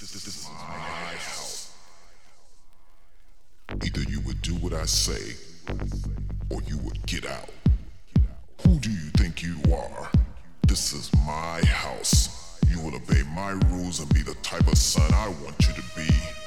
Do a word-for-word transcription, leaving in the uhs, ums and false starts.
This, this is my house. Either you would do what I say, or you would get out. Who do you think you are? This is my house. You will obey my rules and be the type of son I want you to be.